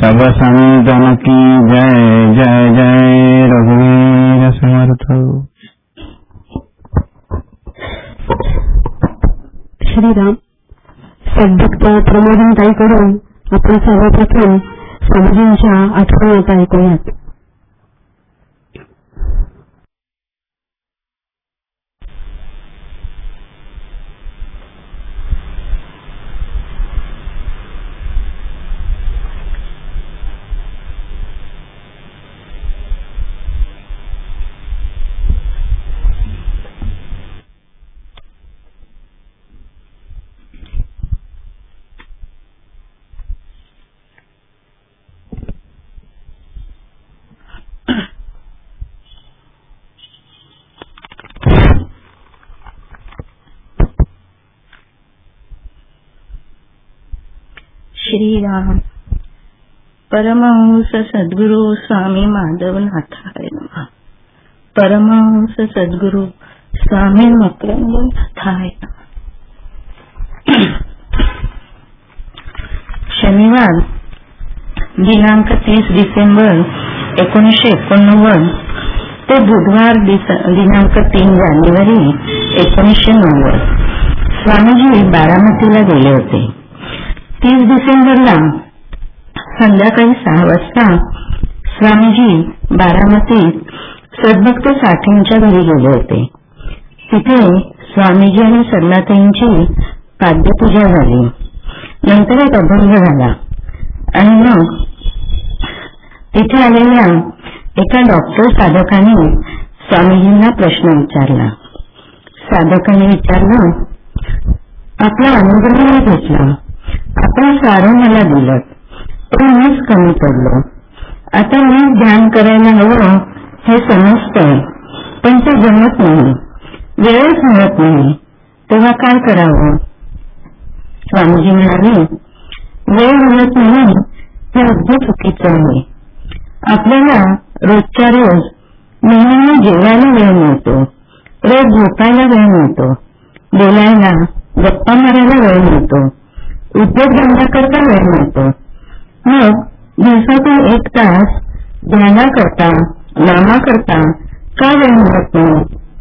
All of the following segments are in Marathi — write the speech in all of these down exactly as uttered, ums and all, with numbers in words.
सब संतन की जय जय जय रघुवीर समर्थ। श्रीराम सद्भक्त प्रमोदन ताईकडून आपण सर्वप्रथम स्वामीजींच्या आठवणी ऐकूयात. श्रीराम परमहंस सद्गुरु स्वामी माधवनाथाय नमः. परमहंस सद्गुरु स्वामी मकरंदनाथाय नमः. शनिवार दिनांक तीस डिसेंबर एकोणीसशे एकोणनव्वद ते बुधवार दिनांक तीन जानेवारी एकोणीसशे नव्वद स्वामीजी बारामतीला गेले होते. तीस डिसेंबरला संध्याकाळी सहा वाजता स्वामीजी बारामतीत सद्भक्त साठेंच्या घरी गेले होते. तिथे स्वामीजी आणि सरलाताईंची पाद्यपूजा झाली. नंतर एक अभंग झाला आणि मग तिथे आलेल्या एका डॉक्टर साधकाने स्वामीजींना प्रश्न विचारला. साधकाने विचारलं, आपला अनुभव मी घेतला, आपण सारं मला दिलं, पण मीच कमी पडलो. आता मी ध्यान करायला हवं हे समजतंय, पण ते जमत नाही, वेळच मिळत नाही, तेव्हा काय करावं? स्वामीजी म्हणाले, वेळ मिळत नाही हे अगदी चुकीचं आहे. आपल्याला रोजच्या रोज नेहमी जेवायला वेळ मिळतो, रोज झोपायला वेळ मिळतो, बोलायला गप्पा मारायला वेळ मिळतो, उद्योगधंदा करता वेळ मिळतो. मग दिवसातून एक तास ध्याना करता नामा करता का वेळ मिळत नाही?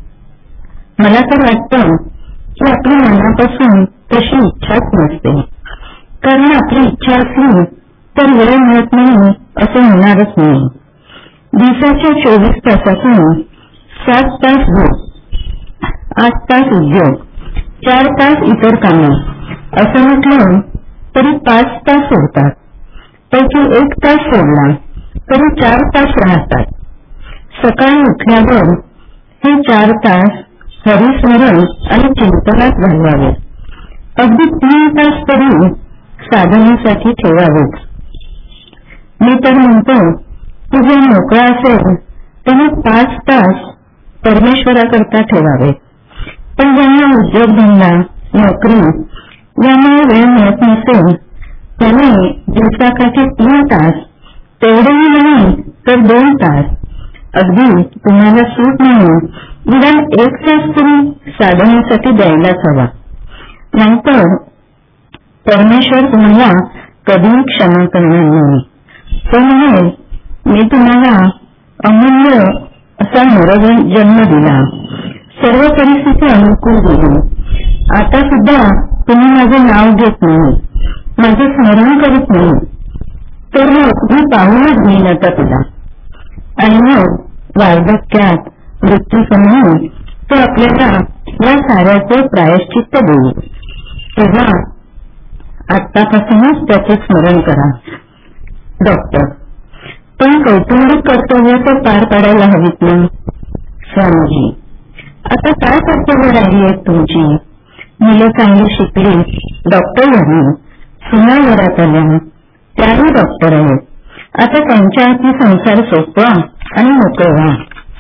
मला तर वाटतं की आपल्या मनापासून तशी इच्छाच नसते. कारण आपली इच्छा असली तर वेळ मिळत नाही असं होणारच नाही. दिवसाच्या चोवीस तासातून सात तास झोप, आठ तास उद्योग, चार तास इतर कामं असं म्हटलं तरी पाच तास सोडतात. पैकी एक तास सोडला तरी चार तास राहतात. सकाळी उठल्यावर हे चार तास हरिस्मरण आणि चिंतनात घालवावे. अगदी तीन तास तरी साधनेसाठी ठेवावेच. मी तर म्हणतो की जे मोकळा असेल त्याने पाच तास परमेश्वराकरता ठेवावे. पण ज्यांना उद्योगधंदा नोकरी यामुळे वेळ मिळत नसेल त्याने दिवसाकाठी तीन तास, तेवढेही नाही तर दोन तास, अगदी तुम्हाला सूट म्हणून निदान एक तास तरी साधनेसाठी द्यायलाच हवा. नाहीतर परमेश्वर तुम्हाला कधीही क्षमा करणार नाही. तो म्हणेल, मी तुम्हाला अमूल्य असा नरजन्म दिला, सर्व परिस्थिती अनुकूल दिली, आता सुद्धा तुम्ही माझे नाव घेत नाही, माझे स्मरण करीत नाही, तर मग मी पाहूनच घेईन आता तुला. आणि मग वार्धक्यात मृत्यूसमोर तो आपल्याला या साऱ्याचे प्रायश्चित्त देईल. तेव्हा आत्तापासूनच त्याचे स्मरण करा. डॉक्टर, पण कौटुंबिक कर्तव्य तर पार पाडायला हवीत ना? स्वामीजी, आता काय कर्तव्य राहिली आहेत तुमची? मुलं चांगली शिकली, डॉक्टर झाली, सुना घरात आल्या, त्याही डॉक्टर आहेत. आता त्यांच्या हाती संसार सोपवा आणि मोकळे व्हा.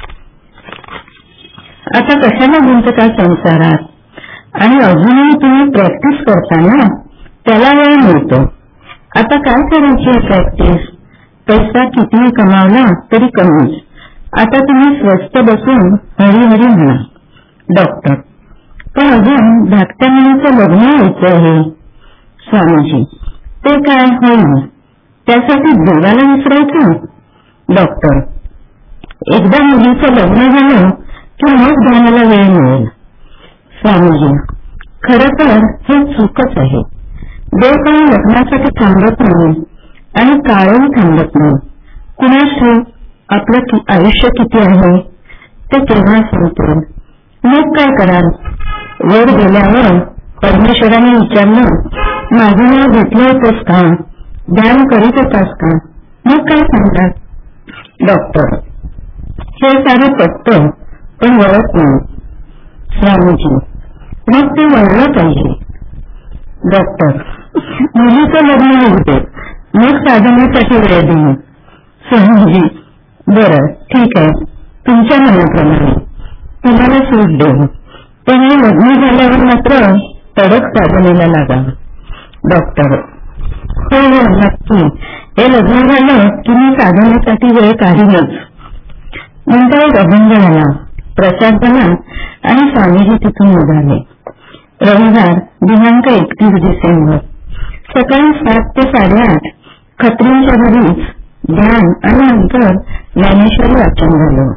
आता कशाला गुंतता संसारात? आणि अजूनही तुम्ही प्रॅक्टिस करता ना, त्याला वेळ मिळतो. आता काय करायची आहे प्रॅक्टिस? पैसा कितीही कमावला तरी कमीच. आता तुम्ही स्वस्त बसून हरिहरी म्हणा. डॉक्टर, पण अजून धाकट्या मुलीचं लग्न व्हायचं आहे. स्वामीजी, ते काय होईल? त्यासाठी देवाला विसरायचं? डॉक्टर, एकदा मुलीचं लग्न झालं की मग ध्यानाला वेळ मिळेल. स्वामीजी, खरं तर हे चूकच आहे. देव काही लग्नासाठी थांबत नाही आणि काळही थांबत नाही. कुणास ठाऊक आपलं आयुष्य किती आहे ते केव्हा संपेल. मग काय कराल? वर गेल्यावर परमेश्वराने विचारलं, माझं नाव घेतलं होतंस का? ध्यान करीत होतास का? मग काय सांगतात? डॉक्टर, हे सारं पटतं पण वळत नाही. स्वामीजी, मग ते वळलं पाहिजे. डॉक्टर, मुलीचं लग्न होऊ दे, मग साधनेसाठी वेळ देऊ. स्वामीजी, बरं ठीक आहे, तुमच्या मनाप्रमाणे, तुम्हाला सूट देऊ, पण हे लग्न झाल्यावर मात्र तडक साधनेला लागा. डॉक्टर, हो हो नक्की, हे लग्न झालं की मी साधनेसाठी वेळ काढीनच. नंतर एक अभंग झाला, प्रसाद झाला आणि स्वामीजी तिथून निघाले. रविवार दिनांक एकतीस डिसेंबर सकाळी सात ते साडेआठ खत्रींच्या घरीच ध्यान आणि नंतर ज्ञानेश्वरी वाचन झालं.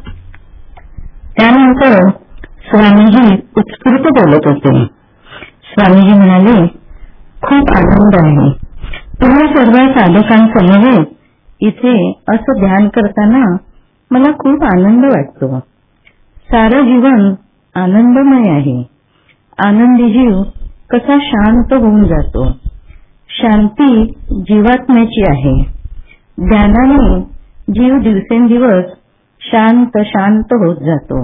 त्यानंतर स्वामीजी उत्स्फूर्त बोलत होते. स्वामीजी म्हणाले, खूप आनंद आहे. तुम्हा सर्व साधकांसमवेत इथे असं ध्यान करताना मला खूप आनंद वाटतो. सारं जीवन आनंदमय आहे. आनंदी जीव कसा शांत होऊन जातो. शांती जीवात्म्याची आहे. ध्यानाने जीव दिवसेंदिवस शांत शांत होत जातो.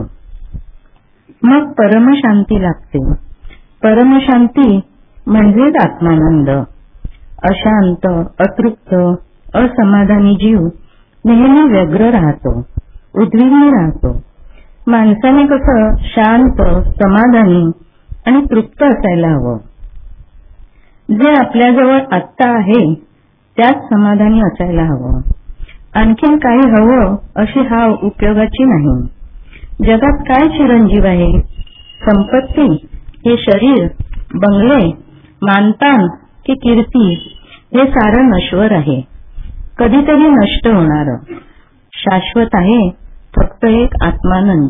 मग परमशांती लागते. परमशांती म्हणजेच आत्मानंद. अशांत, अतृप्त, असमाधानी जीव नेहमी व्यग्र राहतो, उद्विग्न राहतो. माणसाने कसं शांत, समाधानी आणि तृप्त असायला हवं. जे आपल्याजवळ आत्ता आहे त्यात समाधानी असायला हवं. आणखीन काही हवं अशी हा उपयोगाची नाही. जगात काय चिरंजीव आहे? संपत्ती, हे शरीर, बंगले, मानपान की कीर्ती, हे सारं नश्वर आहे. कधीतरी नष्ट होणार. शाश्वत आहे फक्त एक आत्मानंद.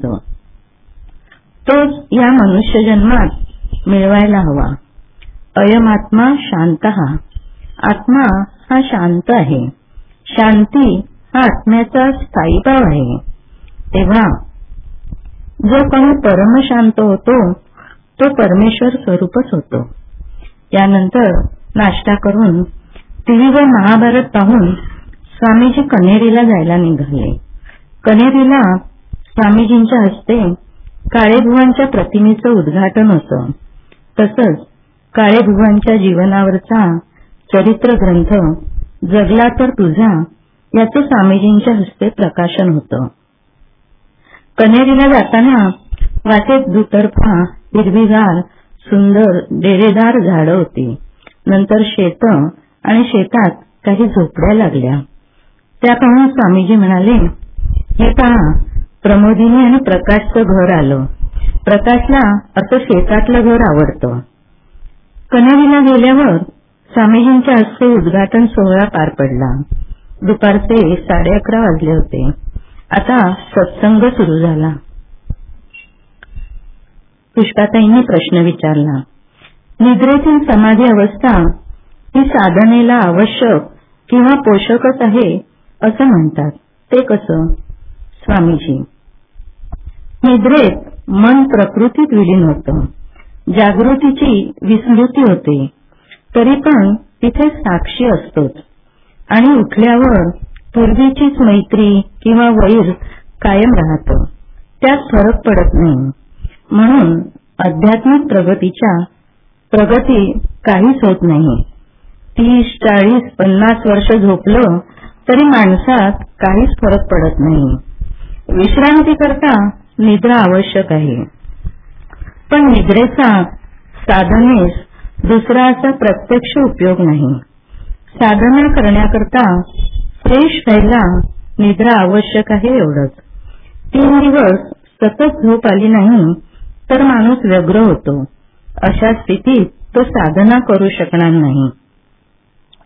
तोच या मनुष्य जन्मात मिळवायला हवा. अयमात्मा शांतः. आत्मा हा शांत आहे. शांती हा आत्म्याचा स्थायीभाव आहे. तेव्हा जो कोणी परमशांत होतो तो परमेश्वर स्वरूपच होतो. यानंतर नाश्ता करून टीव्हीवर महाभारत पाहून स्वामीजी कन्हेरीला जायला निघाले. कन्हेरीला स्वामीजींच्या हस्ते काळेबुवांच्या प्रतिमेचं उद्घाटन होतं. तसंच काळेबुवांच्या जीवनावरचा चरित्र ग्रंथ जगला तर तुझा याचं स्वामीजींच्या हस्ते प्रकाशन होतं. कन्हेरीला जाताना वाटेत दुतर्फा हिरवीगार सुंदर डेरेदार झाडं होती. नंतर शेतं आणि शेतात काही झोपड्या लागल्या. त्या पाहून स्वामीजी म्हणाले, हे पहा, प्रमोदिनी आणि प्रकाशचं घर आलं. प्रकाशला असं शेतातलं घर आवडतं. कन्हेरीला गेल्यावर स्वामीजींच्या हस्ते उद्घाटन सोहळा पार पडला. दुपारचे साडे अकरा वाजले होते. आता सत्संग सुरू झाला. पुष्पाताईंनी प्रश्न विचारला, निद्रेतील समाधी अवस्था ही साधनेला आवश्यक किंवा पोषकच आहे असं म्हणतात, ते कसं? स्वामीजी, निद्रेत मन प्रकृतीत विलीन होतं. जागृतीची विस्मृती होते. तरी पण तिथे साक्षी असतोच. आणि उठल्यावर पूर्वीचीच मैत्री किंवा वैर कायम राहतं. त्यात फरक पडत नाही. म्हणून आध्यात्मिक प्रगतीच्या प्रगती काहीच होत नाही. तीस चाळीस पन्नास वर्ष झोपलं तरी माणसात काहीच फरक पडत नाही. विश्रांती करता निद्रा आवश्यक आहे. पण निद्रेचा साधनेस दुसरा असा प्रत्यक्ष उपयोग नाही. साधना करण्याकरता फ्रेश व्हायला निद्रा आवश्यक आहे एवढंच. तीन दिवस सतत झोप आली नाही तर माणूस व्यग्र होतो. अशा स्थितीत तो साधना करू शकणार नाही.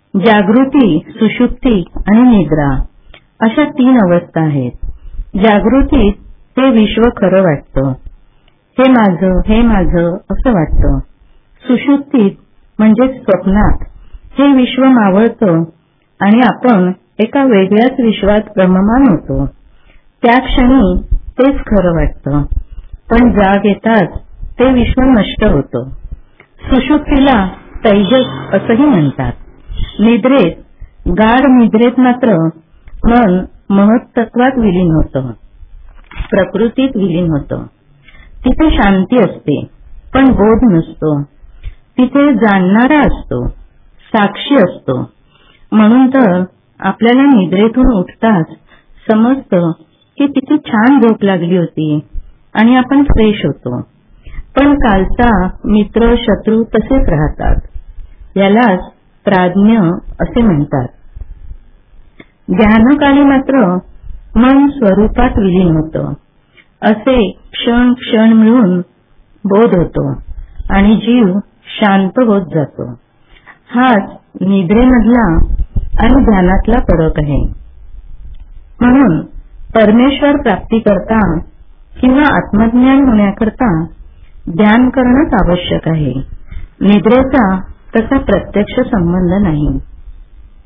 जागृती, सुषुप्ती आणि निद्रा अशा तीन अवस्था आहेत. जागृतीत हे विश्व खरं वाटतं, हे माझं हे माझं असं वाटतं. सुषुप्तीत म्हणजे स्वप्नात हे विश्व मावळतं आणि आपण एका वेगळ्याच विश्वात रममान होतो. त्या क्षणी तेच खरं वाटतं, पण जाग येताच ते विश्व नष्ट होतं. सुषुप्तीला तैजस असंही म्हणतात. निद्रेत, गाढ निद्रेत मात्र मन महत्तत्वात विलीन होतं, प्रकृतीत विलीन होतं. तिथे शांती असते, पण बोध नसतो. तिथे जाणणारा असतो, साक्षी असतो. म्हणून तर आपल्याला निद्रेतून उठताच समजतं की किती छान झोप लागली होती आणि आपण फ्रेश होतो. पण कालचा मित्र शत्रू तसेच राहतात. यालाच प्राज्ञ असे म्हणतात. ध्यानकाली मात्र मन स्वरूपात विलीन होतं. असे क्षण क्षण मिळून बोध होतो आणि जीव शांत होत जातो. हाच निद्रेमधला आणि ध्यानातला फरक आहे. म्हणून परमेश्वर प्राप्ती करता किंवा आत्मज्ञान होण्याकरता ध्यान करणंच आवश्यक आहे. निद्रेचा तसा प्रत्यक्ष संबंध नाही.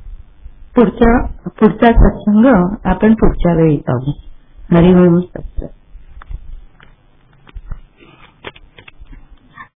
पुढचा पुढचा सत्संग आपण पुढच्या वेळी पाहू. हरिओम सत्संग.